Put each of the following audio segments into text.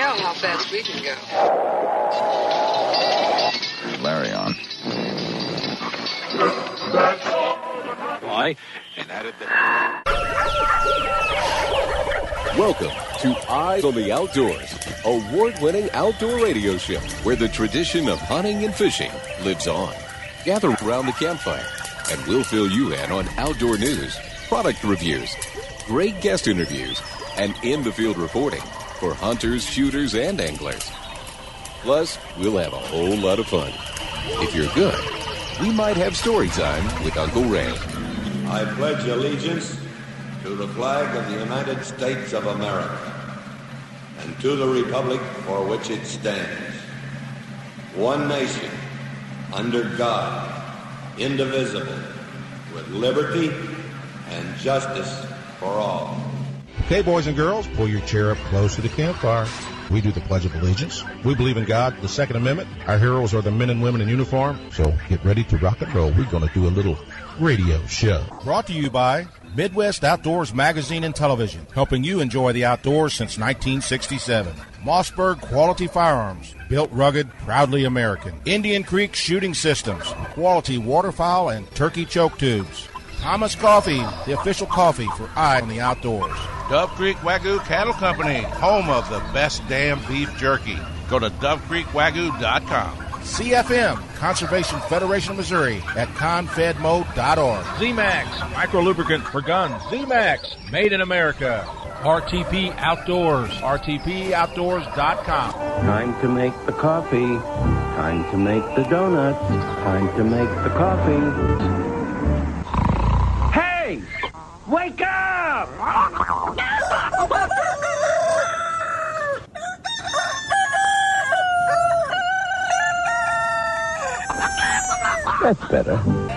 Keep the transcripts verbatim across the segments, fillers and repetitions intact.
tell how fast we can go. Larry on. Why? And added the... Welcome to Eyes on the Outdoors, award-winning outdoor radio show where the tradition of hunting and fishing lives on. Gather around the campfire, and we'll fill you in on outdoor news, product reviews, great guest interviews, and in-the-field reporting for hunters, shooters, and anglers. Plus, we'll have a whole lot of fun. If you're good, we might have story time with Uncle Ray. I pledge allegiance to the flag of the United States of America and to the republic for which it stands, one nation, under God, indivisible, with liberty and justice for all. Okay, boys and girls, pull your chair up close to the campfire. We do the Pledge of Allegiance. We believe in God, the Second Amendment. Our heroes are the men and women in uniform. So get ready to rock and roll. We're going to do a little radio show. Brought to you by Midwest Outdoors Magazine and Television, helping you enjoy the outdoors since nineteen sixty-seven. Mossberg Quality Firearms, built rugged, proudly American. Indian Creek Shooting Systems, quality waterfowl and turkey choke tubes. Thomas Coffee, the official coffee for Eye on the Outdoors. Dove Creek Wagyu Cattle Company, home of the best damn beef jerky. Go to dove creek wagyu dot com. C F M, Conservation Federation of Missouri, at confedmo dot org. Z-Max, micro lubricant for guns. Z-Max, made in America. R T P Outdoors, R T P outdoors dot com. Time to make the coffee. Time to make the donuts. Time to make the coffee. Hey! Wake up! That's better.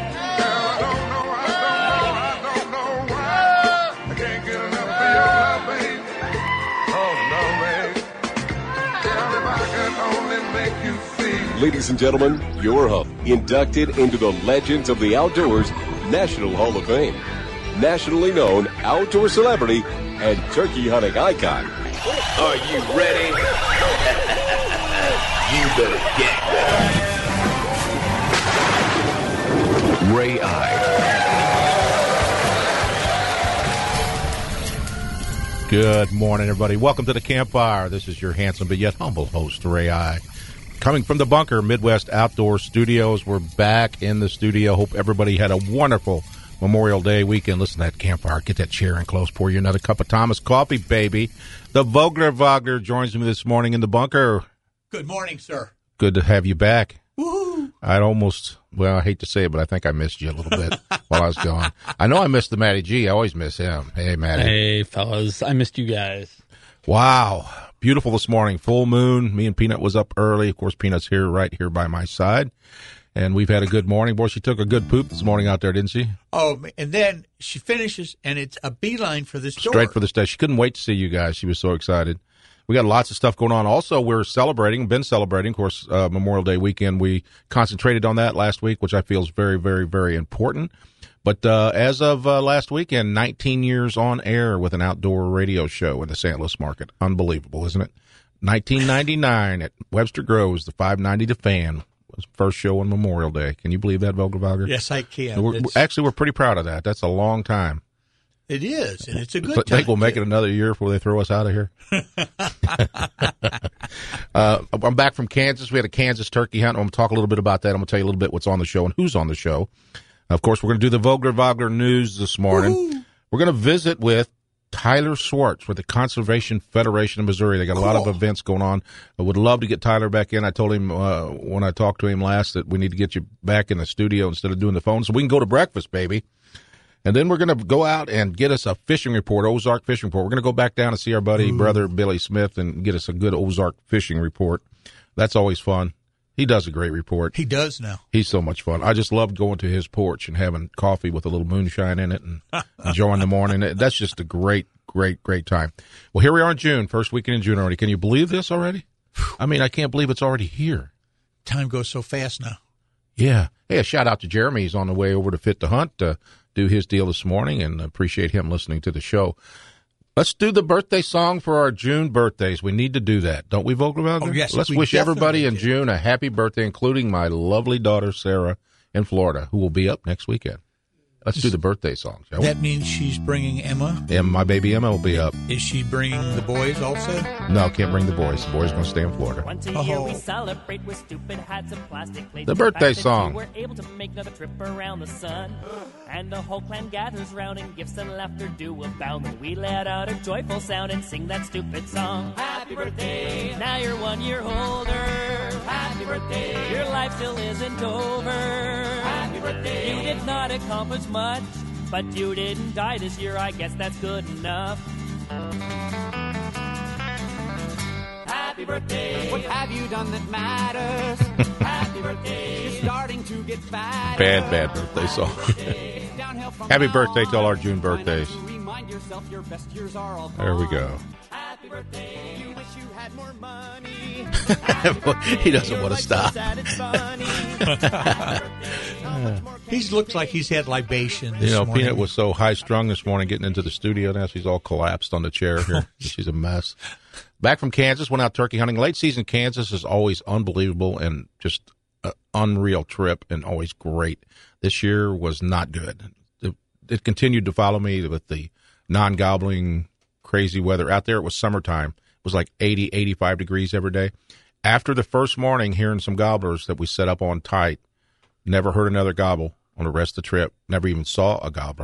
Ladies and gentlemen, your host, inducted into the Legends of the Outdoors National Hall of Fame, nationally known outdoor celebrity and turkey hunting icon. Are you ready? You better get ready. Ray Eye. Good morning, everybody. Welcome to the campfire. This is your handsome but yet humble host, Ray Eye. Coming from the bunker, Midwest Outdoor Studios. We're back in the studio. Hope everybody had a wonderful Memorial Day weekend. Listen to that campfire. Get that chair in close. Pour you another cup of Thomas coffee, baby. The Vogler Wagner joins me this morning in the bunker. Good morning, sir. Good to have you back. Woo-hoo. I'd almost, well, I hate to say it, but I think I missed you a little bit while I was gone. I know I missed the Matty G. I always miss him. Hey, Matty. Hey, fellas. I missed you guys. Wow. Beautiful this morning. Full moon. Me and Peanut was up early. Of course, Peanut's here, right here by my side. And we've had a good morning. Boy, she took a good poop this morning out there, didn't she? Oh, and then she finishes, and it's a beeline for the store. Straight for the stage. She couldn't wait to see you guys. She was so excited. We got lots of stuff going on. Also, we're celebrating, been celebrating, of course, uh, Memorial Day weekend. We concentrated on that last week, which I feel is very, very, very important. But uh, as of uh, last weekend, nineteen years on air with an outdoor radio show in the Saint Louis market. Unbelievable, isn't it? nineteen ninety-nine at Webster Groves, the five ninety The Fan. Was first show on Memorial Day. Can you believe that, Vogelwagner? Yes, I can. We're, actually, we're pretty proud of that. That's a long time. It is, and it's a good I time. think we'll make it another year before they throw us out of here. uh, I'm back from Kansas. We had a Kansas turkey hunt. I'm going to talk a little bit about that. I'm going to tell you a little bit what's on the show and who's on the show. Of course, we're going to do the Vogler Wagner news this morning. Woo-hoo. We're going to visit with Tyler Swartz with the Conservation Federation of Missouri. They got a cool. lot of events going on. I would love to get Tyler back in. I told him uh, when I talked to him last that we need to get you back in the studio instead of doing the phone so we can go to breakfast, baby. And then we're going to go out and get us a fishing report, Ozark fishing report. We're going to go back down and see our buddy, Ooh. brother Billy Smith, and get us a good Ozark fishing report. That's always fun. He does a great report. He does now. He's so much fun. I just love going to his porch and having coffee with a little moonshine in it and enjoying the morning. That's just a great, great, great time. Well, here we are in June, first weekend in June already. Can you believe this already? I mean, I can't believe it's already here. Time goes so fast now. Yeah. Hey, a shout out to Jeremy. He's on the way over to Fit to Hunt to do his deal this morning, and appreciate him listening to the show. Let's do the birthday song for our June birthdays. We need to do that, don't we, Vogelwalder? Oh, yes, Let's we wish everybody in definitely June a happy birthday, including my lovely daughter, Sarah, in Florida, who will be up next weekend. Let's do the birthday song, shall we? That means she's bringing Emma. And my baby Emma will be up. Is she bringing the boys also? No, can't bring the boys. The boys are going to stay in Florida. Once a year we celebrate with stupid hats and plastic plates. The birthday fact that song. We're able to make another trip around the sun. And the whole clan gathers round and gifts and laughter do abound. And we let out a joyful sound and sing that stupid song. Happy birthday, now you're one year older. Happy birthday, your life still isn't over. Happy birthday, you did not accomplish much, but you didn't die this year, I guess that's good enough. Happy birthday. What have you done that matters? Happy birthday. You're starting to get fatter. Bad, bad birthday song. Happy birthday to all our June birthdays. There we go. Happy birthday. You wish you had more money. He doesn't want to stop. He looks like he's had libation this You know, morning. Peanut was so high-strung this morning getting into the studio. Now she's all collapsed on the chair here. She's a mess. Back from Kansas, went out turkey hunting. Late season Kansas is always unbelievable and just an unreal trip and always great. This year was not good. It, it continued to follow me with the non-gobbling, crazy weather. Out there, it was summertime. It was like eighty, eighty-five degrees every day. After the first morning, hearing some gobblers that we set up on tight, never heard another gobble on the rest of the trip. Never even saw a gobbler.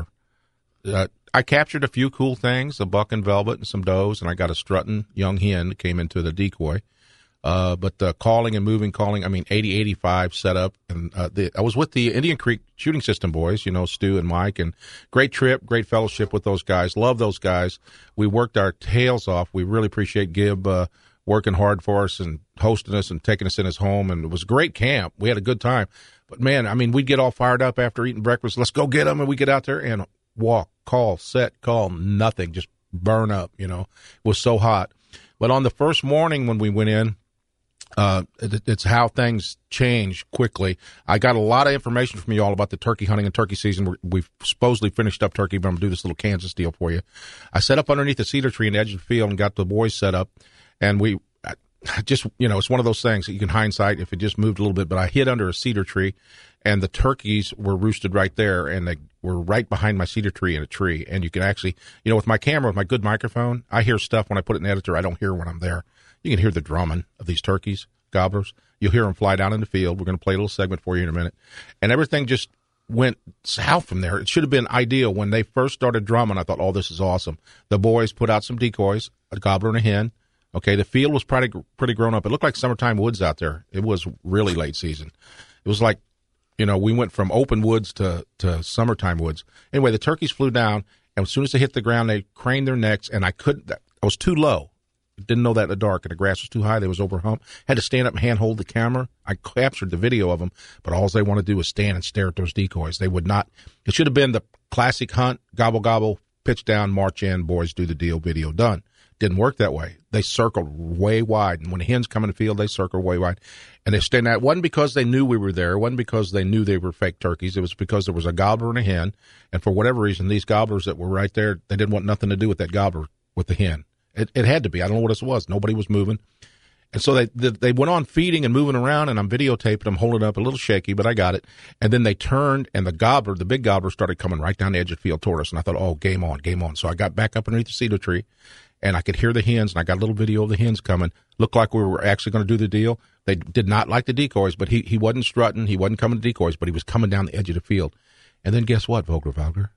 Uh, I captured a few cool things, a buck and velvet and some does, and I got a strutting young hen that came into the decoy. Uh, but the calling and moving, calling, I mean, eighty, eighty-five set up. And uh, the, I was with the Indian Creek Shooting System boys, you know, Stu and Mike, and great trip, great fellowship with those guys. Love those guys. We worked our tails off. We really appreciate Gib uh, working hard for us and hosting us and taking us in his home. And it was a great camp. We had a good time. But, man, I mean, we'd get all fired up after eating breakfast. Let's go get them. And we get out there and walk, call, set, call, nothing, just burn up, you know. It was so hot. But on the first morning when we went in, uh, it, it's how things change quickly. I got a lot of information from you all about the turkey hunting and turkey season. We're, we've supposedly finished up turkey, but I'm going to do this little Kansas deal for you. I set up underneath the cedar tree in the edge of the field and got the boys set up, and we just, you know, it's one of those things that you can hindsight if it just moved a little bit, but I hid under a cedar tree, and the turkeys were roosted right there, and they were right behind my cedar tree in a tree. And you can actually, you know, with my camera, with my good microphone, I hear stuff when I put it in the editor I don't hear when I'm there. You can hear the drumming of these turkeys, gobblers. You'll hear them fly down in the field. We're going to play a little segment for you in a minute. And everything just went south from there. It should have been ideal. When they first started drumming, I thought, oh, this is awesome. The boys put out some decoys, a gobbler and a hen. Okay, the field was pretty pretty grown up. It looked like summertime woods out there. It was really late season. It was like, you know, we went from open woods to, to summertime woods. Anyway, the turkeys flew down, and as soon as they hit the ground, they craned their necks, and I couldn't, I was too low. Didn't know that in the dark, and the grass was too high. They was over hump. Had to stand up and hand hold the camera. I captured the video of them, but all they want to do is stand and stare at those decoys. They would not. It should have been the classic hunt, gobble, gobble, pitch down, march in, boys do the deal, video done. Didn't work that way. They circled way wide, and when the hens come in the field, they circle way wide. And they stand out. It wasn't because they knew we were there. It wasn't because they knew they were fake turkeys. It was because there was a gobbler and a hen, and for whatever reason, these gobblers that were right there, they didn't want nothing to do with that gobbler with the hen. It, it had to be. I don't know what it was. Nobody was moving. And so they, they they went on feeding and moving around, and I'm videotaping them, holding it up, a little shaky, but I got it. And then they turned, and the gobbler, the big gobbler, started coming right down the edge of the field toward us. And I thought, oh, game on, game on. So I got back up underneath the cedar tree, and I could hear the hens, and I got a little video of the hens coming. Looked like we were actually going to do the deal. They did not like the decoys, but he, he wasn't strutting. He wasn't coming to decoys, but he was coming down the edge of the field. And then guess what, Vogler Valger?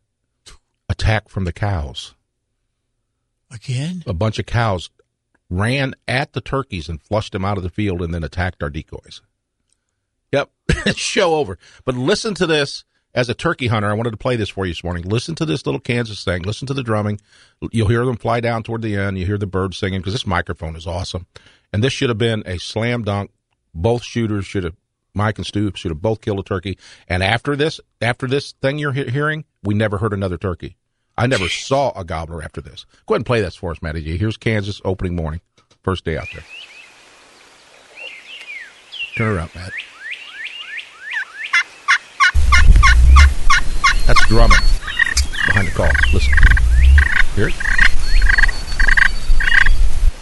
Attack from the cows. Again? A bunch of cows ran at the turkeys and flushed them out of the field and then attacked our decoys. Yep, show over. But listen to this. As a turkey hunter, I wanted to play this for you this morning. Listen to this little Kansas thing. Listen to the drumming. You'll hear them fly down toward the end. You hear the birds singing because this microphone is awesome. And this should have been a slam dunk. Both shooters should have, Mike and Stu should have both killed a turkey. And after this, after this thing you're he- hearing, we never heard another turkey. I never saw a gobbler after this. Go ahead and play this for us, Matty G. Here's Kansas opening morning. First day out there. Turn around, Matt. That's drumming behind the call. Listen. Hear it?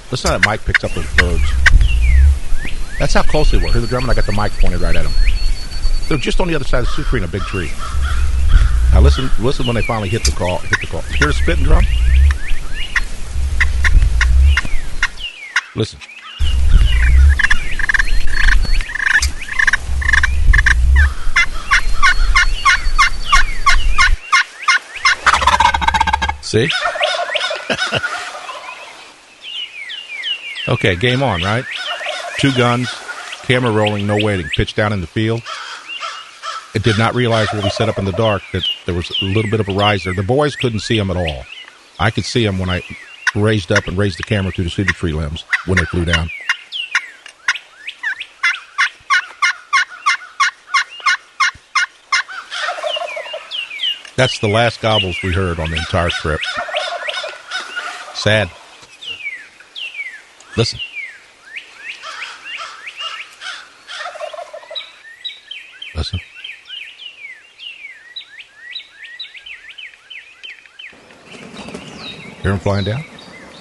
Listen how that mic picks up those birds. That's how close they were. Hear the drum, and I got the mic pointed right at them. They're just on the other side of the super tree in a big tree. Now listen, listen when they finally hit the call. Hit the call. Hear the spitting drum? Listen. See? Okay, game on, right? Two guns, camera rolling, no waiting. Pitch down in the field. It did not realize when we set up in the dark that there was a little bit of a rise there. The boys couldn't see him at all. I could see him when I raised up and raised the camera through the cedar tree limbs when they flew down. That's the last gobbles we heard on the entire trip. Sad. Listen. Listen. Hear them flying down?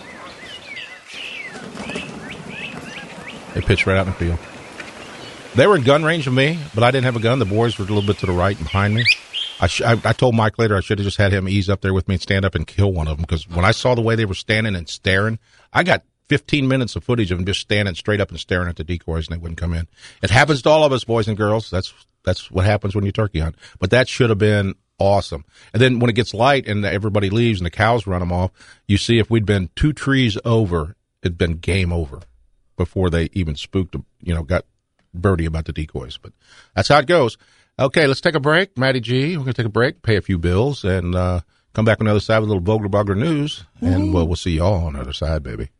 They pitched right out in the field. They were in gun range of me, but I didn't have a gun. The boys were a little bit to the right and behind me. I, sh- I, I told Mike later I should have just had him ease up there with me and stand up and kill one of them, because when I saw the way they were standing and staring, I got fifteen minutes of footage of them just standing straight up and staring at the decoys, and they wouldn't come in. It happens to all of us, boys and girls. That's that's what happens when you turkey hunt. But that should have been awesome. And then when it gets light and everybody leaves and the cows run them off, you see if we'd been two trees over, it'd been game over before they even spooked, you know, got birdie about the decoys. But that's how it goes. Okay, let's take a break. Matty G, we're going to take a break, pay a few bills, and uh, come back on the other side with a little Vogler Bogler news, and we'll, we'll see y'all on the other side, baby.